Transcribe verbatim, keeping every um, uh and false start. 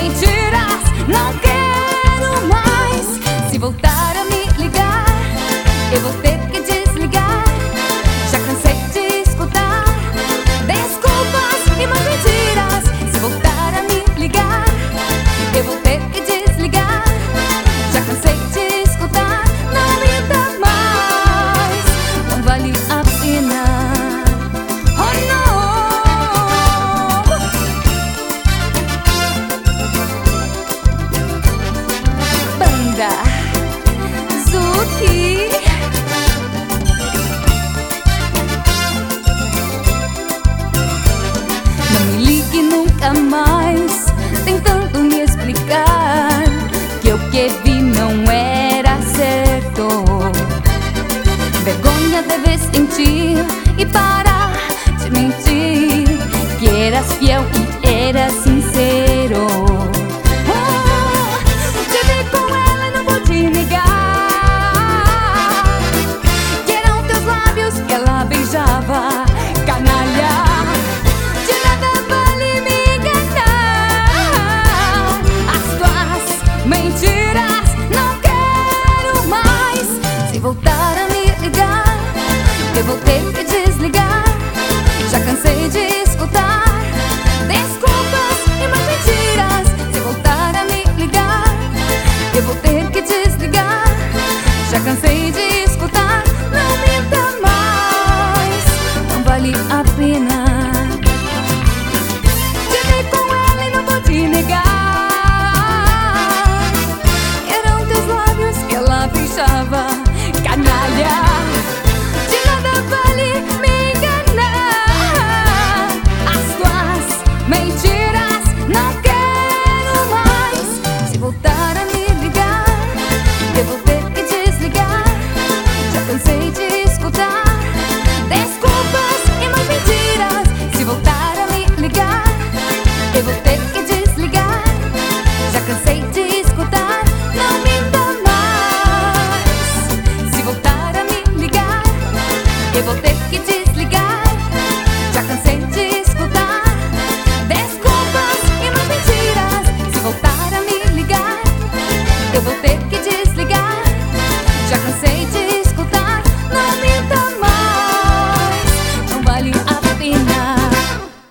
mentiras, não quero mais. Se voltar a me ligar, eu vou ter que desligar. Já cansei de escutar desculpas e mais mentiras. Se voltar a me ligar, eu vou ter que desligar. Já cansei de escutar, não aguenta mais, não vale a pena. Oh não! Banda Zuki. Não me ligue nunca mais, tentando me explicar que o que vi não era certo. Vergonha deves sentir e parar de mentir, que eras fiel e